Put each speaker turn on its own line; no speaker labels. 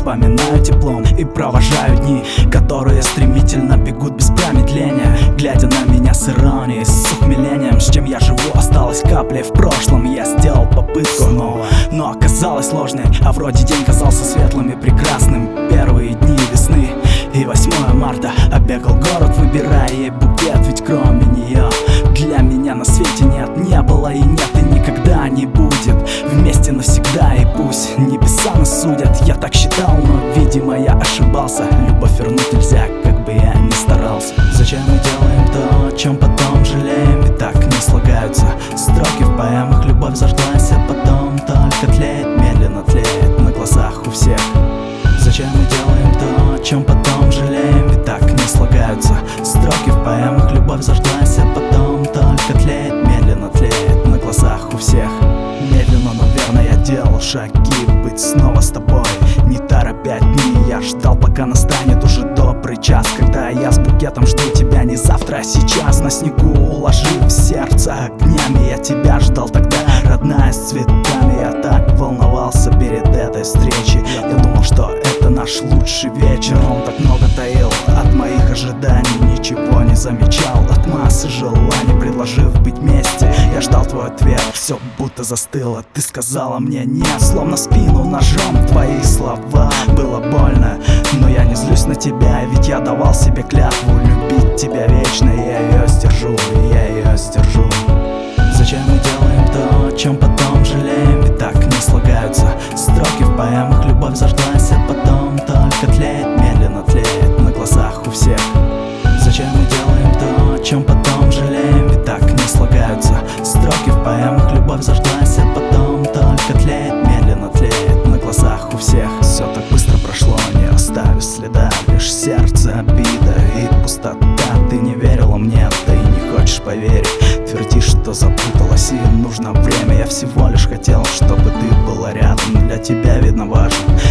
вспоминаю теплом и провожаю дни, которые стремительно бегут без промедления, глядя на меня с иронией, с ухмылением. С чем я живу, осталась каплей в прошлом. Я сделал попытку снова, но оказалось сложной. А вроде день казался светлым и прекрасным. Первые дни весны и 8 марта. Обегал город, выбирая ей букет. Ведь кроме нее для меня на свете нет, не было и нет, и никогда не будет. Вместе навсегда, и пусть небеса нас судят. Я так считал, но, видимо, я ошибался. Любовь вернуть нельзя, как бы я ни старался. Зачем мы делаем то, о чем потом жалеем? Ведь так не слагаются строки в поэмах. Любовь зажглась, а потом только тлеет, медленно тлеет на глазах у всех. Зачем мы делаем то, о чем потом жалеем? Ведь так не слагаются строки в поэмах. Любовь зажглась, а потом только тлеет, медленно тлеет на глазах у всех. Медленно, но верно я делал шаги, быть снова с тобой, не торопя дни. Я ждал, пока настанет уже добрый час, когда я с букетом жду тебя не завтра, а сейчас. На снегу уложив сердце огнями, я тебя ждал тогда, родная, с цветами. Я так волновался перед этой встречей. Я думал, что это наш лучший вечер. Он так много таил от моих ожиданий, ничего не замечал от массы желаний. Предложив быть вместе, я ждал твой ответ. Все будто застыло, ты сказала мне нет, словно в спину ножом твои слова. Было больно, но я не злюсь на тебя, ведь я давал себе клятву любить тебя вечно. Я ее сдержу, я ее сдержу. Зачем мы делаем то, о чем потом жалеем? Ведь так не слагаются строки в поэмах. Любовь зажглась, а потом только тлеет, медленно тлеет на глазах у всех. Зачем мы делаем то, о чем потом жалеем? Ведь так не слагаются строки в поэмах. Любовь зажглась, а потом только тлеет, медленно тлеет на глазах у всех. Все так быстро прошло, не оставив следа, лишь сердце обида и пустота. Ты не верила мне, да и не хочешь поверить. Твердишь, что запуталась и нужно время. Я всего лишь хотел, чтобы ты была рядом. Для тебя, видно, важен